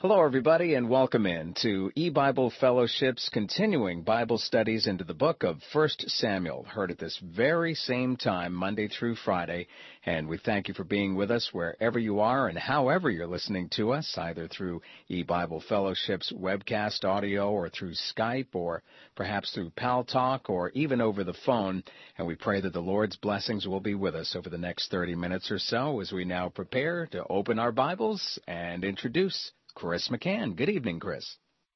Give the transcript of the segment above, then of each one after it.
Hello, everybody, and welcome in to E-Bible Fellowship's continuing Bible studies into the book of 1 Samuel, heard at this very same time, Monday through Friday. And we thank you for being with us wherever you are and however you're listening to us, either through E-Bible Fellowship's webcast audio or through Skype or perhaps through Pal Talk or even over the phone. And we pray that the Lord's blessings will be with us over the next 30 minutes or so as we now prepare to open our Bibles and introduce Chris McCann. Good evening, Chris.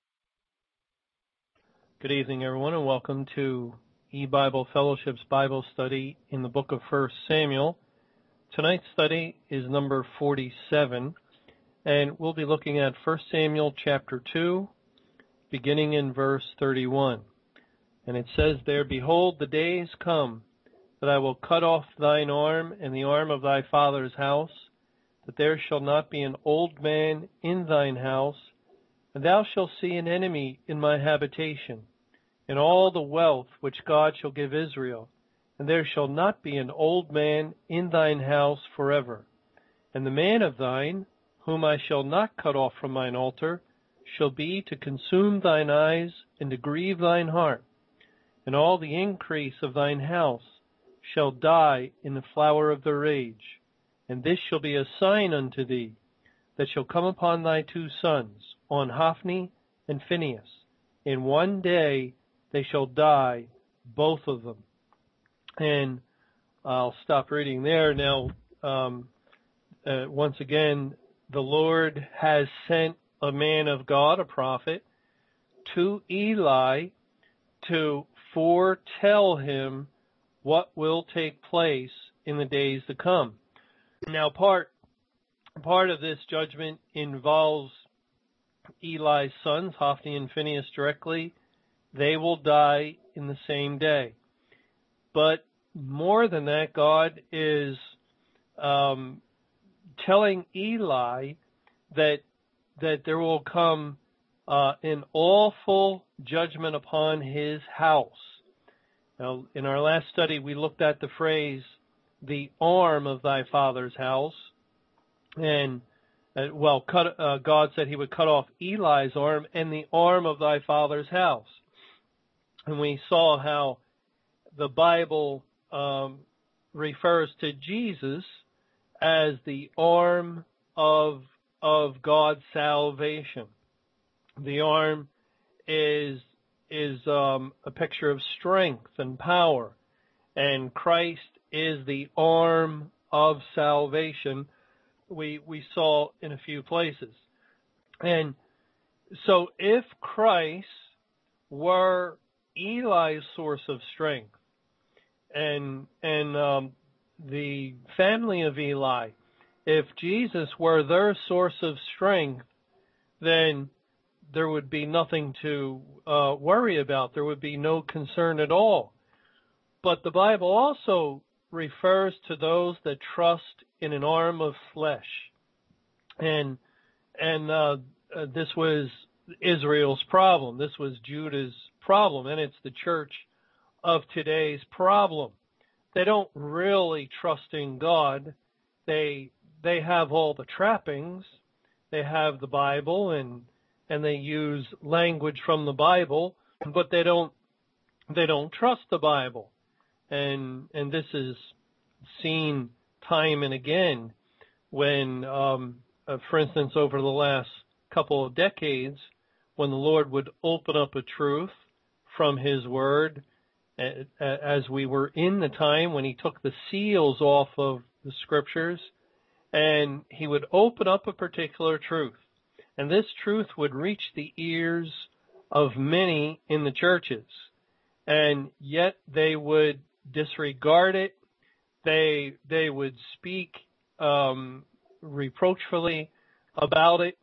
Good evening, everyone, and welcome to E-Bible Fellowship's Bible study in the book of 1 Samuel. Tonight's study is number 47, and we'll be looking at 1 Samuel chapter 2, beginning in verse 31. And it says there, "Behold, the days come that I will cut off thine arm and the arm of thy father's house, that there shall not be an old man in thine house, and thou shalt see an enemy in my habitation, in all the wealth which God shall give Israel, and there shall not be an old man in thine house forever. And the man of thine, whom I shall not cut off from mine altar, shall be to consume thine eyes and to grieve thine heart, and all the increase of thine house shall die in the flower of their age. And this shall be a sign unto thee, that shall come upon thy two sons, on Hophni and Phinehas. In one day they shall die, both of them." And I'll stop reading there. Now, once again, the Lord has sent a man of God, a prophet, to Eli to foretell him what will take place in the days to come. Now, part of this judgment involves Eli's sons, Hophni and Phinehas, directly. They will die in the same day. But more than that, God is telling Eli that there will come an awful judgment upon his house. Now, in our last study, we looked at the phrase, "the arm of thy father's house," and God said he would cut off Eli's arm and the arm of thy father's house. And we saw how the Bible refers to Jesus as the arm of God's salvation. The arm is a picture of strength and power, and Christ is the arm of salvation, we saw in a few places. And so if Christ were Eli's source of strength, and the family of Eli, if Jesus were their source of strength, then there would be nothing to worry about. There would be no concern at all. But the Bible also refers to those that trust in an arm of flesh. And this was Israel's problem. This was Judah's problem, and it's the church of today's problem. They don't really trust in God. They have all the trappings. They have the Bible, and they use language from the Bible, but they don't trust the Bible. And this is seen time and again when, for instance, over the last couple of decades, when the Lord would open up a truth from His Word, as we were in the time when He took the seals off of the Scriptures, and He would open up a particular truth. And this truth would reach the ears of many in the churches, and yet they would disregard it. They would speak reproachfully about it,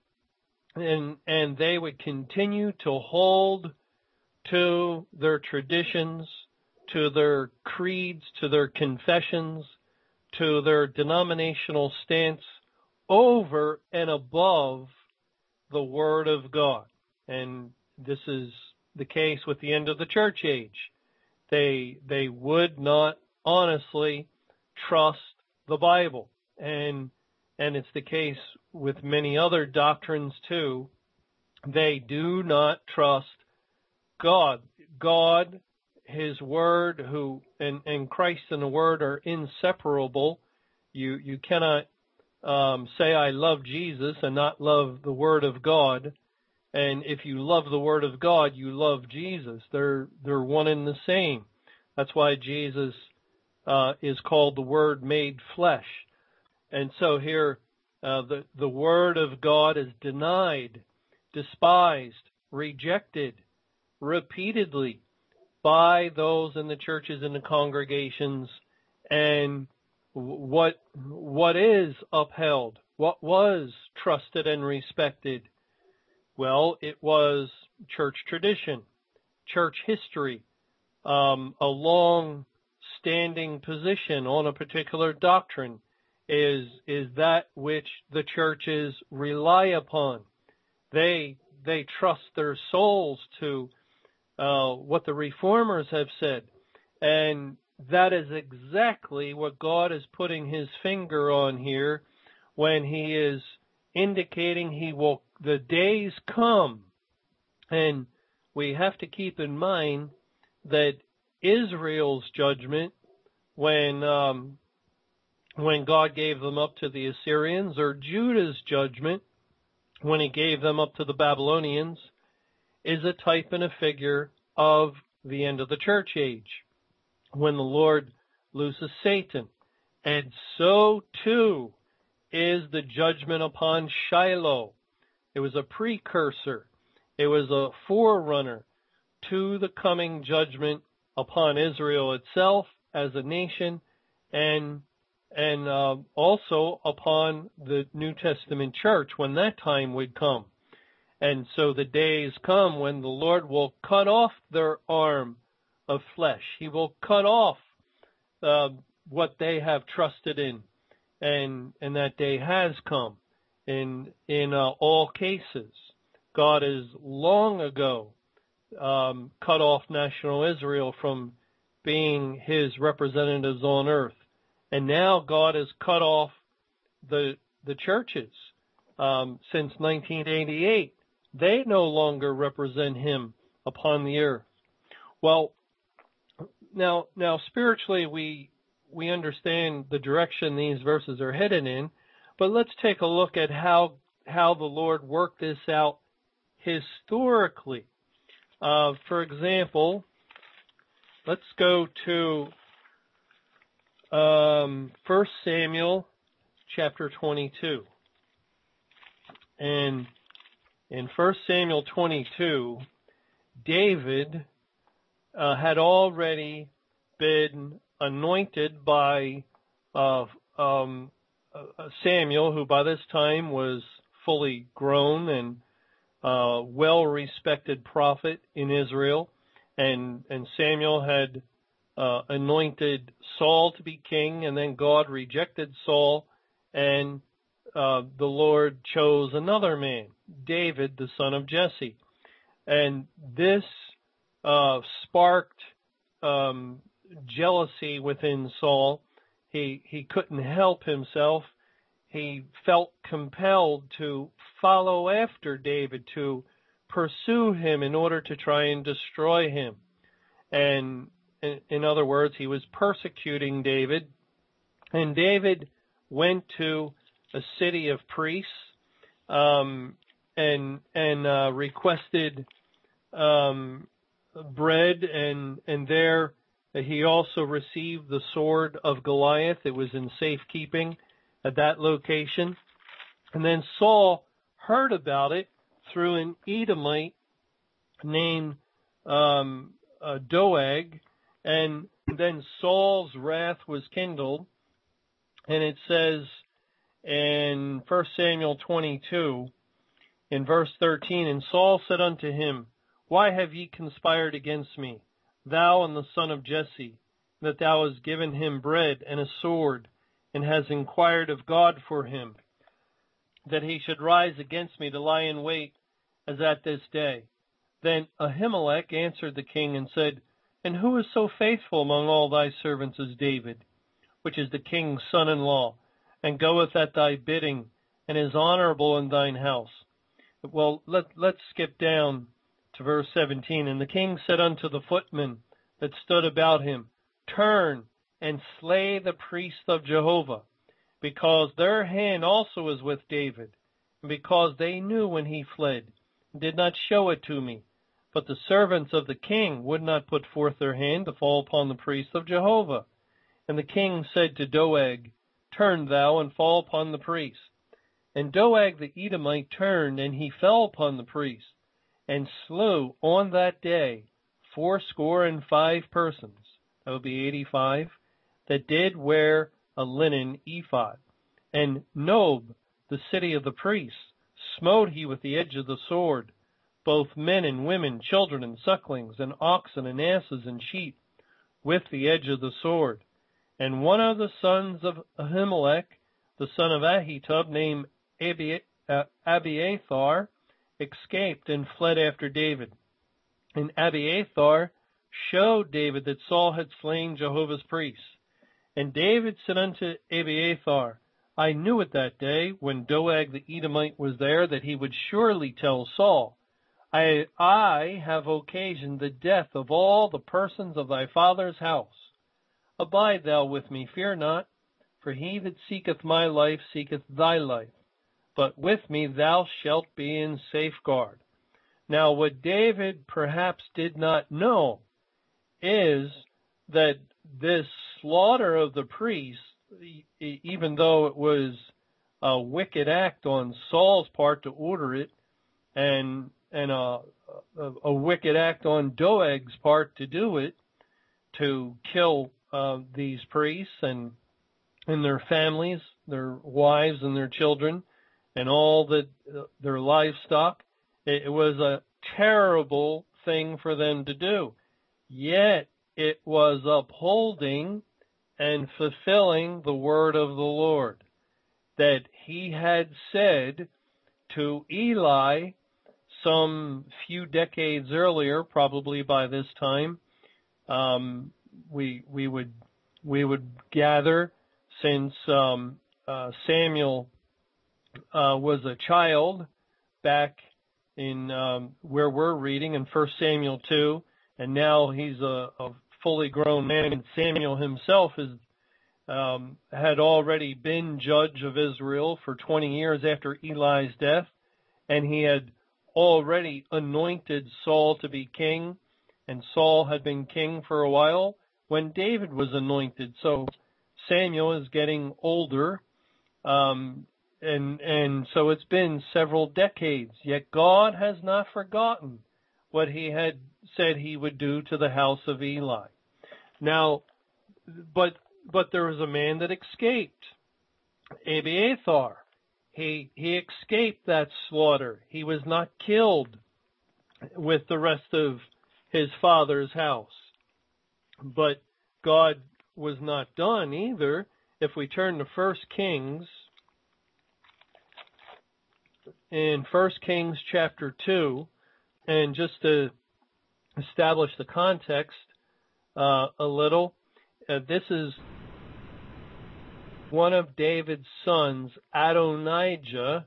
and they would continue to hold to their traditions, to their creeds, to their confessions, to their denominational stance over and above the Word of God. And this is the case with the end of the church age. They would not honestly trust the Bible. And and it's the case with many other doctrines too, they do not trust God. God, His Word, and Christ and the Word are inseparable. You cannot say I love Jesus and not love the Word of God. And if you love the Word of God, you love Jesus. They're one and the same. That's why Jesus is called the Word made flesh. And so here, the Word of God is denied, despised, rejected repeatedly by those in the churches and the congregations. And what is upheld? What was trusted and respected? Well, it was church tradition, church history, a long-standing position on a particular doctrine is that which the churches rely upon. They trust their souls to what the reformers have said, and that is exactly what God is putting His finger on here when He is indicating the days come. And we have to keep in mind that Israel's judgment, when God gave them up to the Assyrians, or Judah's judgment, when He gave them up to the Babylonians, is a type and a figure of the end of the church age, when the Lord looses Satan. And so too is the judgment upon Shiloh. It was a precursor. It was a forerunner to the coming judgment upon Israel itself as a nation, and also upon the New Testament church when that time would come. And so the days come when the Lord will cut off their arm of flesh. He will cut off what they have trusted in, and that day has come. In all cases, God has long ago cut off national Israel from being His representatives on earth, and now God has cut off the churches since 1988. They no longer represent Him upon the earth. Well, now spiritually we understand the direction these verses are headed in, but let's take a look at how the Lord worked this out historically. For example, let's go to 1 Samuel chapter 22. And in 1 Samuel 22, David had already been anointed by Samuel, who by this time was fully grown and well-respected prophet in Israel. And Samuel had anointed Saul to be king, and then God rejected Saul, and the Lord chose another man, David, the son of Jesse. And this sparked jealousy within Saul. He couldn't help himself. He felt compelled to follow after David, to pursue him in order to try and destroy him. And in other words, he was persecuting David. And David went to a city of priests and requested bread, and there he also received the sword of Goliath. It was in safekeeping at that location. And then Saul heard about it through an Edomite named Doeg, and then Saul's wrath was kindled. And it says in 1 Samuel 22, in verse 13, "And Saul said unto him, Why have ye conspired against me, thou and the son of Jesse, that thou hast given him bread and a sword, and hast inquired of God for him, that he should rise against me to lie in wait, as at this day? Then Ahimelech answered the king and said, And who is so faithful among all thy servants as David, which is the king's son-in-law? and goeth at thy bidding, and is honorable in thine house. Well, let's skip down to verse 17. And the king said unto the footmen that stood about him, Turn and slay the priests of Jehovah, because their hand also is with David, and because they knew when he fled, and did not show it to me. But the servants of the king would not put forth their hand to fall upon the priests of Jehovah. And the king said to Doeg, Turn thou and fall upon the priests. And Doeg the Edomite turned, and he fell upon the priests, and slew on that day 85 persons, that would be 85, that did wear a linen ephod. And Nob, the city of the priests, smote he with the edge of the sword, both men and women, children and sucklings, and oxen and asses and sheep, with the edge of the sword. And one of the sons of Ahimelech, the son of Ahitub, named Abiathar, escaped and fled after David. And Abiathar showed David that Saul had slain Jehovah's priests. And David said unto Abiathar, I knew it that day, when Doeg the Edomite was there, that he would surely tell Saul, I have occasioned the death of all the persons of thy father's house. Abide thou with me, fear not, for he that seeketh my life seeketh thy life. But with me thou shalt be in safeguard. Now what David perhaps did not know is that this slaughter of the priests, even though it was a wicked act on Saul's part to order it, and a wicked act on Doeg's part to do it, to kill these priests and their families, their wives and their children, and all their livestock. It was a terrible thing for them to do. Yet it was upholding and fulfilling the word of the Lord that he had said to Eli some few decades earlier, probably by this time. We would gather, since Samuel was a child back in where we're reading in 1 Samuel 2, and now he's a fully grown man, and Samuel himself had already been judge of Israel for 20 years after Eli's death, and he had already anointed Saul to be king, and Saul had been king for a while when David was anointed. So Samuel is getting older, and so it's been several decades, yet God has not forgotten what he had said he would do to the house of Eli. Now, but there was a man that escaped, Abiathar. He escaped that slaughter. He was not killed with the rest of his father's house. But God was not done either. If we turn to 1 Kings, in 1 Kings chapter 2, and just to establish the context a little, this is one of David's sons, Adonijah,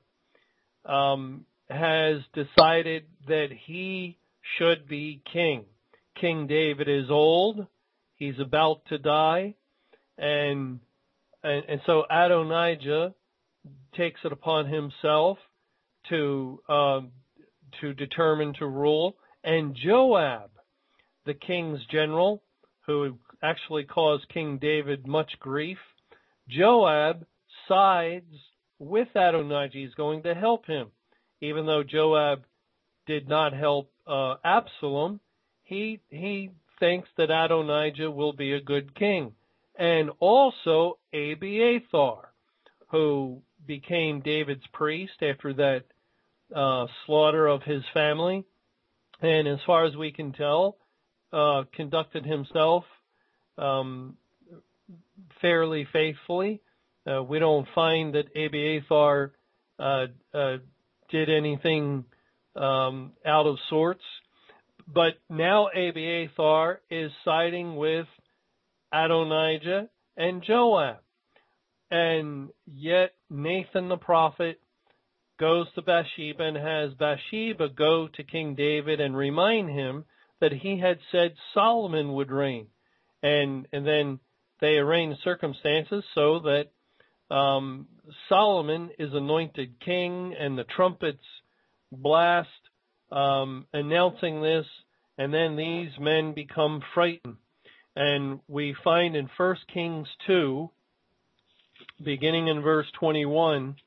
has decided that he should be king. King David is old. He's about to die. And so Adonijah takes it upon himself to determine to rule. And Joab, the king's general, who actually caused King David much grief, Joab sides with Adonijah. He's going to help him. Even though Joab did not help Absalom, he thinks that Adonijah will be a good king. And also Abiathar, who became David's priest after that slaughter of his family, and as far as we can tell, conducted himself fairly faithfully. We don't find that Abiathar did anything out of sorts. But now Abiathar is siding with Adonijah and Joab. And yet Nathan the prophet goes to Bathsheba and has Bathsheba go to King David and remind him that he had said Solomon would reign. And then they arrange circumstances so that Solomon is anointed king, and the trumpets blast announcing this, and then these men become frightened. And we find in 1 Kings 2, beginning in verse 21,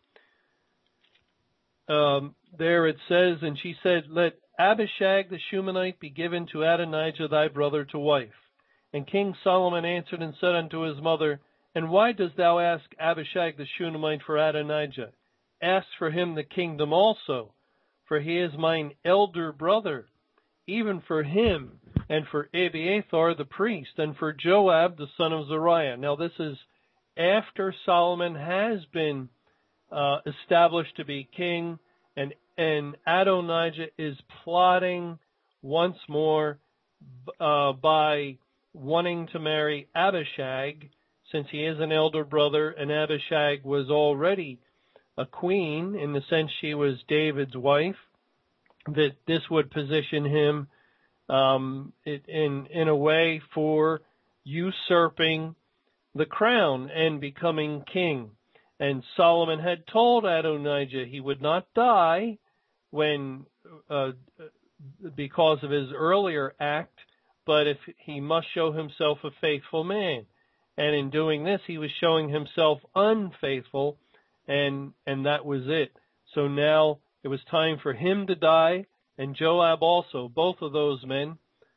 there it says, "And she said, Let Abishag the Shunammite be given to Adonijah thy brother to wife. And King Solomon answered and said unto his mother, And why dost thou ask Abishag the Shunammite for Adonijah? Ask for him the kingdom also, for he is mine elder brother, even for him, and for Abiathar the priest, and for Joab the son of Zeruiah." Now this is after Solomon has been established to be king, and Adonijah is plotting once more by wanting to marry Abishag, since he is an elder brother, and Abishag was already a queen, in the sense she was David's wife, that this would position him in a way for usurping the crown and becoming king. And Solomon had told Adonijah he would not die when because of his earlier act, but if he must show himself a faithful man. And in doing this, he was showing himself unfaithful, and that was it. So now it was time for him to die, and Joab also. Both of those men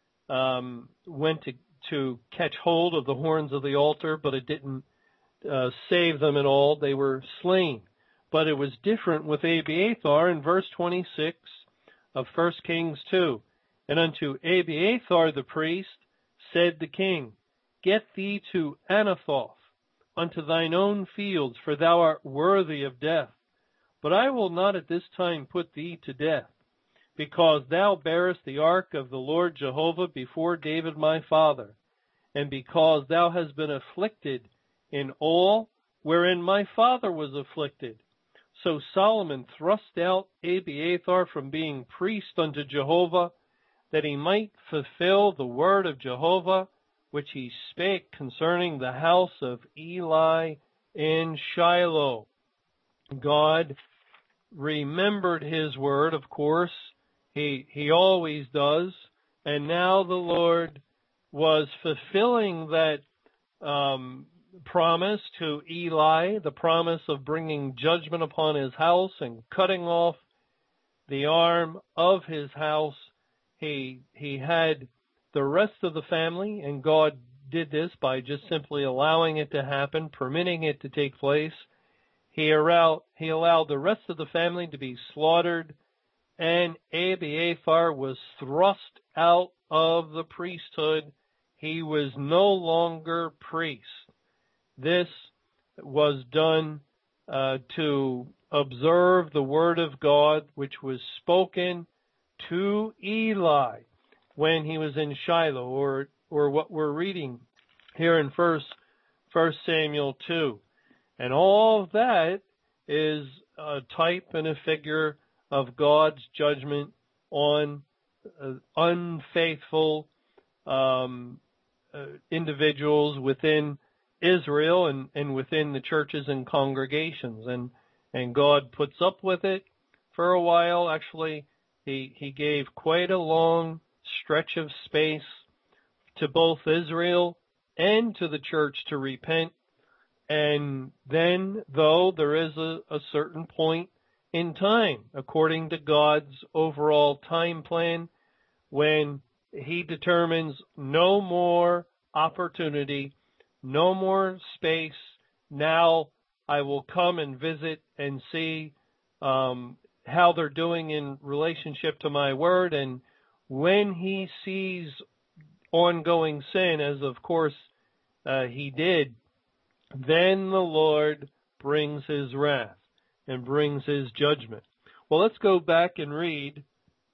went to catch hold of the horns of the altar, but it didn't save them at all. They were slain. But it was different with Abiathar in verse 26 of 1 Kings 2. "And unto Abiathar the priest said the king, Get thee to Anathoth, unto thine own fields, for thou art worthy of death. But I will not at this time put thee to death, because thou bearest the ark of the Lord Jehovah before David my father, and because thou hast been afflicted in all wherein my father was afflicted." So Solomon thrust out Abiathar from being priest unto Jehovah, that he might fulfill the word of Jehovah, which he spake concerning the house of Eli in Shiloh. God remembered his word, of course. He always does. And now the Lord was fulfilling that promise to Eli, the promise of bringing judgment upon his house and cutting off the arm of his house. He had the rest of the family, and God did this by just simply allowing it to happen, permitting it to take place. He allowed the rest of the family to be slaughtered, and Abiathar was thrust out of the priesthood. He was no longer priest. This was done to observe the word of God, which was spoken to Eli when he was in Shiloh, or what we're reading here in 1 Samuel 2. And all of that is a type and a figure of God's judgment on unfaithful individuals within Israel and within the churches and congregations. And God puts up with it for a while. Actually, he gave quite a long stretch of space to both Israel and to the church to repent. And then, though, there is a certain point in time, according to God's overall time plan, when he determines no more opportunity, no more space. Now I will come and visit and see how they're doing in relationship to my word. And when he sees ongoing sin, as of course he did, then the Lord brings his wrath and brings his judgment. Well, let's go back and read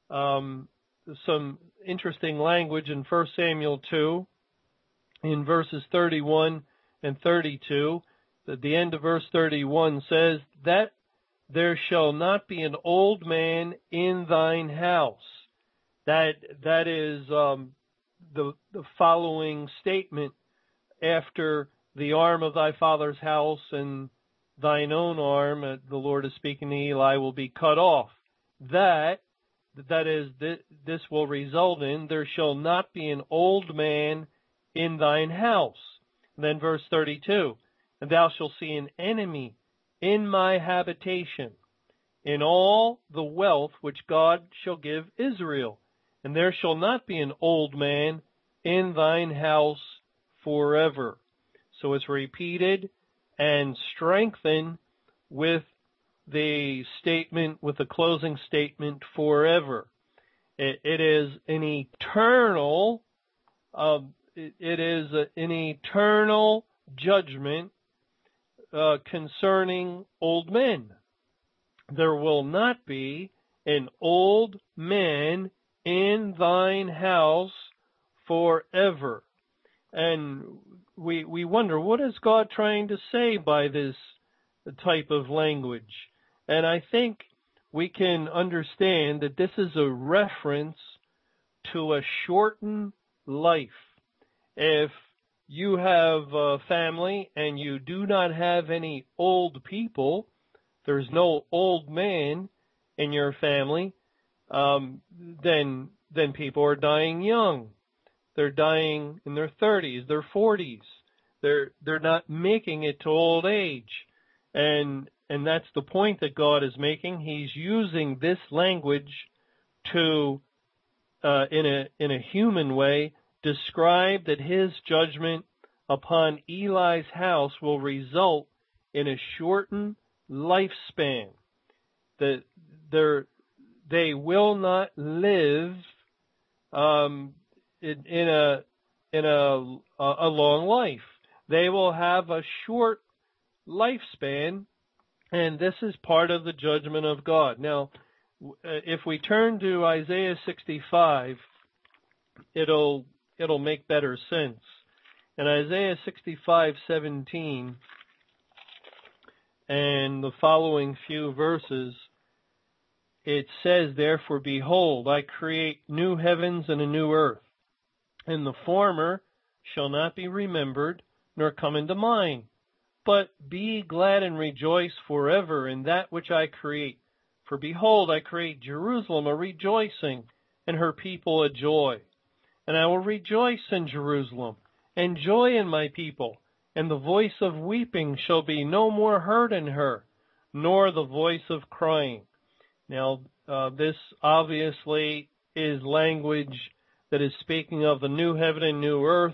some interesting language in 1 Samuel 2 in verses 31 and 32. the end of verse 31 says, that there shall not be an old man in thine house. That is the following statement after the arm of thy father's house and thine own arm, the Lord is speaking to Eli, will be cut off. That is, this will result in, there shall not be an old man in thine house. And then verse 32, and thou shalt see an enemy in my habitation, in all the wealth which God shall give Israel. And there shall not be an old man in thine house forever. So it's repeated and strengthened with the statement, with the closing statement, forever. It is an eternal, judgment concerning old men. There will not be an old man in thine house forever. And we wonder, what is God trying to say by this type of language? And I think we can understand that this is a reference to a shortened life. If you have a family and you do not have any old people, there's no old man in your family, then people are dying young. They're dying in their 30s, their 40s. They're not making it to old age. And that's the point that God is making. He's using this language to, in a human way, describe that his judgment upon Eli's house will result in a shortened lifespan. That they will not live in a long life. They will have a short lifespan, and this is part of the judgment of God. Now, if we turn to Isaiah 65, it'll make better sense. In Isaiah 65:17 and the following few verses, it says, therefore, behold, I create new heavens and a new earth, and the former shall not be remembered, nor come into mind. But be glad and rejoice forever in that which I create. For behold, I create Jerusalem a rejoicing, and her people a joy. And I will rejoice in Jerusalem, and joy in my people, and the voice of weeping shall be no more heard in her, nor the voice of crying. Now, this obviously is language that is speaking of the new heaven and new earth,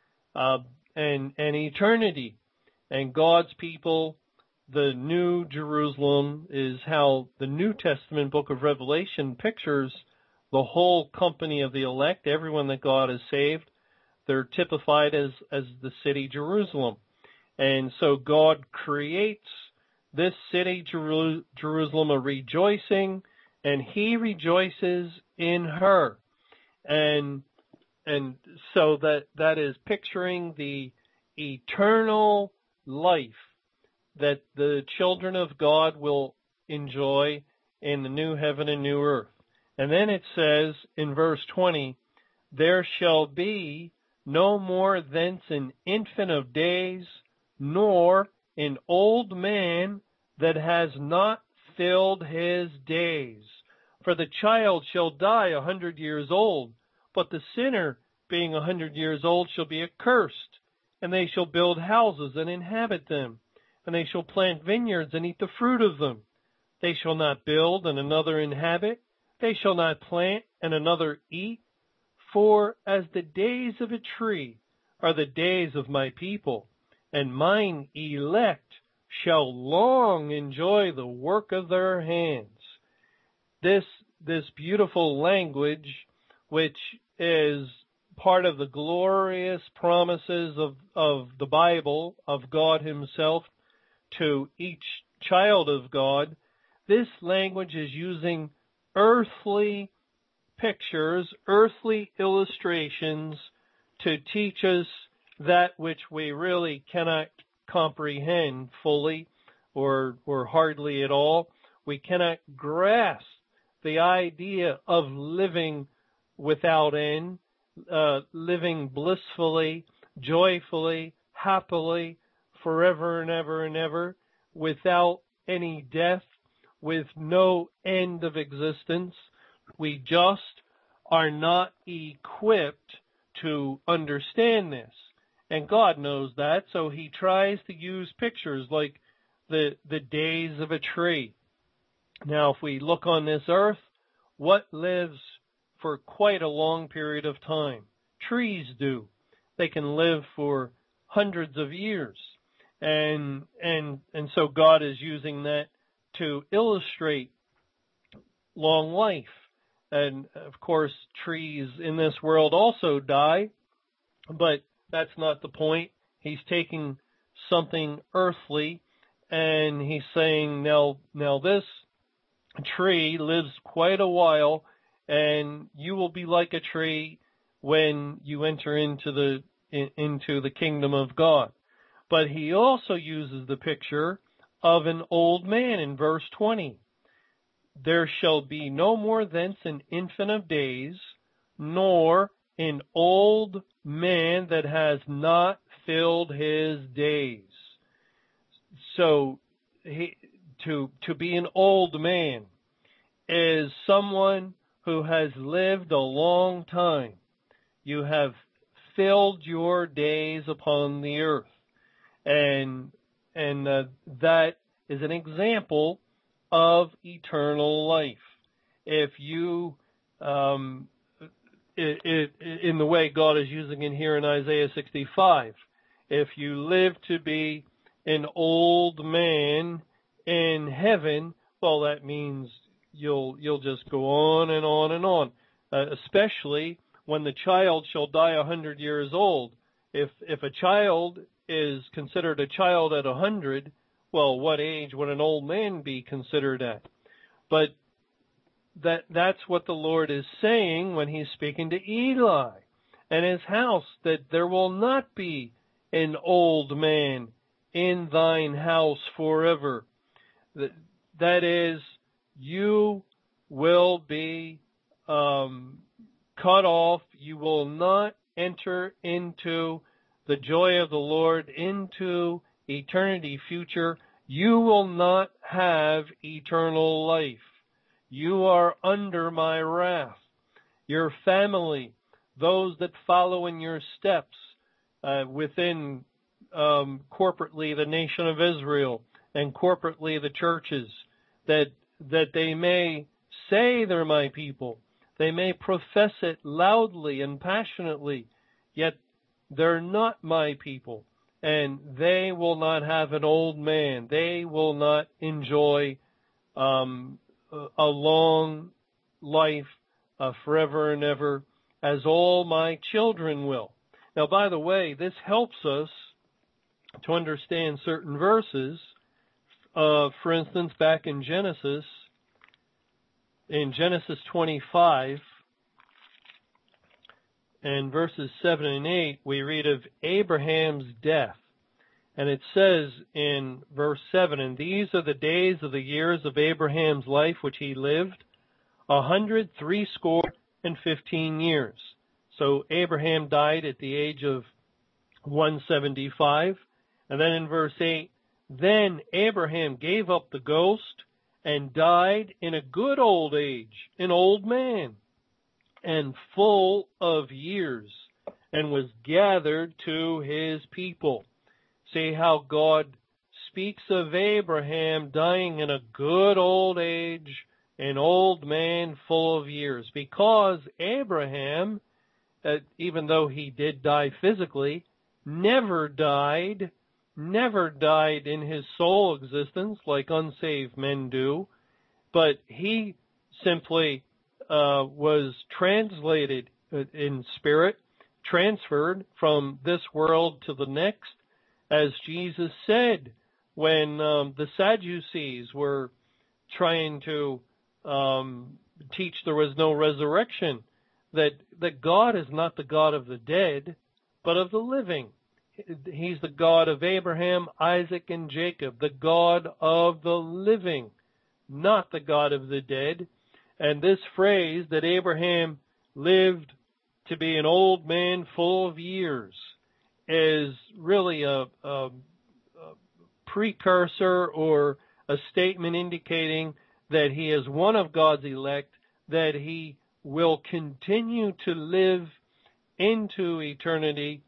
and eternity. And God's people, the new Jerusalem, is how the New Testament book of Revelation pictures the whole company of the elect, everyone that God has saved. They're typified as the city Jerusalem. And so God creates this city Jerusalem a rejoicing, and he rejoices in her. And so that is picturing the eternal life that the children of God will enjoy in the new heaven and new earth. And then it says in verse 20, there shall be no more thence an infant of days, nor an old man that has not filled his days. For the child shall die 100 years old, but the sinner, being 100 years old, shall be accursed. And they shall build houses and inhabit them, and they shall plant vineyards and eat the fruit of them. They shall not build and another inhabit. They shall not plant and another eat. For as the days of a tree are the days of my people, and mine elect shall long enjoy the work of their hands. This beautiful language, which is part of the glorious promises of the Bible, of God himself to each child of God, this language is using earthly pictures, earthly illustrations to teach us that which we really cannot comprehend fully or hardly at all. We cannot grasp the idea of living without end, living blissfully, joyfully, happily, forever and ever and ever, without any death, with no end of existence. We just are not equipped to understand this. And God knows that, so he tries to use pictures like the days of a tree. Now, if we look on this earth, what lives for quite a long period of time? Trees do. They can live for hundreds of years. And so God is using that to illustrate long life. And of course, trees in this world also die, but that's not the point. He's taking something earthly and he's saying, now this tree lives quite a while, and you will be like a tree when you enter into the kingdom of God. But he also uses the picture of an old man in verse 20. There shall be no more thence an infant of days, nor an old man that has not filled his days. So to be an old man is someone who has lived a long time. You have filled your days upon the earth. And that is an example of eternal life. If you, in the way God is using it here in Isaiah 65, if you live to be an old man in heaven, well, that means you'll just go on and on and on, especially when the child shall die 100 years old. If a child is considered a child at 100, well, what age would an old man be considered at? But that's what the Lord is saying when he's speaking to Eli and his house, that there will not be an old man in thine house forever. That is, you will be cut off. You will not enter into the joy of the Lord, into eternity future. You will not have eternal life. You are under my wrath. Your family, those that follow in your steps within corporately the nation of Israel and corporately the churches, that they may say they're my people. They may profess it loudly and passionately, yet they're not my people. And they will not have an old man. They will not enjoy a long life forever and ever, as all my children will. Now, by the way, this helps us to understand certain verses. For instance, back in Genesis 25, and verses 7 and 8, we read of Abraham's death. And it says in verse 7, and these are the days of the years of Abraham's life which he lived, 160 years. So Abraham died at the age of 175. And then in verse 8, then Abraham gave up the ghost and died in a good old age, an old man, and full of years, and was gathered to his people. See how God speaks of Abraham dying in a good old age, an old man full of years. Because Abraham, even though he did die physically, never died in his soul existence like unsaved men do, but he simply was translated in spirit, transferred from this world to the next, as Jesus said when the Sadducees were trying to teach there was no resurrection, that God is not the God of the dead, but of the living. He's the God of Abraham, Isaac, and Jacob, the God of the living, not the God of the dead. And this phrase that Abraham lived to be an old man full of years is really a precursor or a statement indicating that he is one of God's elect, that he will continue to live into eternity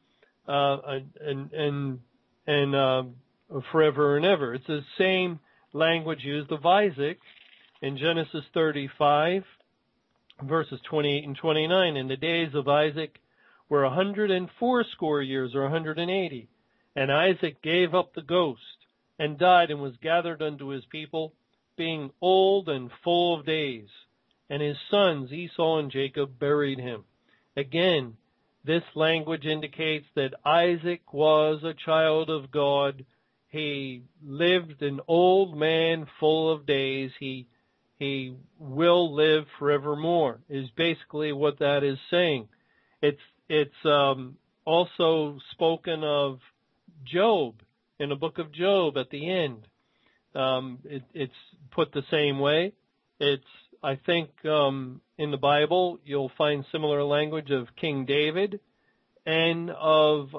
and forever and ever. It's the same language used of Isaac in Genesis 35, verses 28 and 29. In the days of Isaac were 180 years, or 180. And Isaac gave up the ghost, and died, and was gathered unto his people, being old and full of days. And his sons Esau and Jacob buried him. Again, this language indicates that Isaac was a child of God. He lived an old man full of days. He will live forevermore, is basically what that is saying. It's also spoken of Job in the book of Job at the end. It's put the same way. I think in the Bible you'll find similar language of King David and of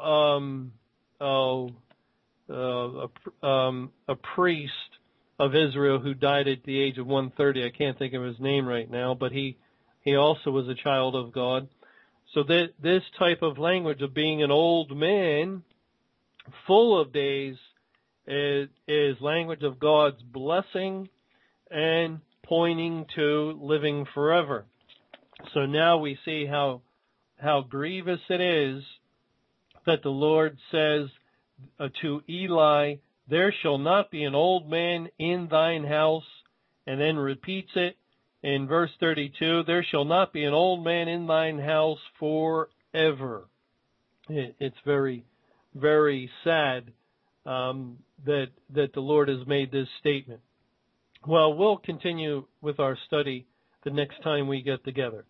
a priest of Israel who died at the age of 130. I can't think of his name right now, but he also was a child of God. So this type of language of being an old man full of days is language of God's blessing and pointing to living forever. So now we see how grievous it is that the Lord says to Eli, "There shall not be an old man in thine house," and then repeats it in verse 32, "There shall not be an old man in thine house forever." It's very, very sad that the Lord has made this statement. Well, we'll continue with our study the next time we get together.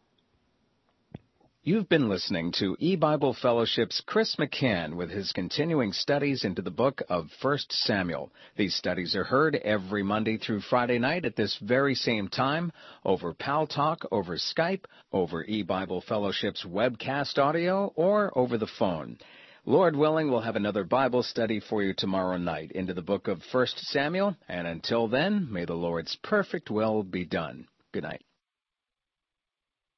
You've been listening to E-Bible Fellowship's Chris McCann with his continuing studies into the book of 1 Samuel. These studies are heard every Monday through Friday night at this very same time over Pal Talk, over Skype, over E-Bible Fellowship's webcast audio, or over the phone. Lord willing, we'll have another Bible study for you tomorrow night into the book of 1 Samuel, and until then, may the Lord's perfect will be done. Good night.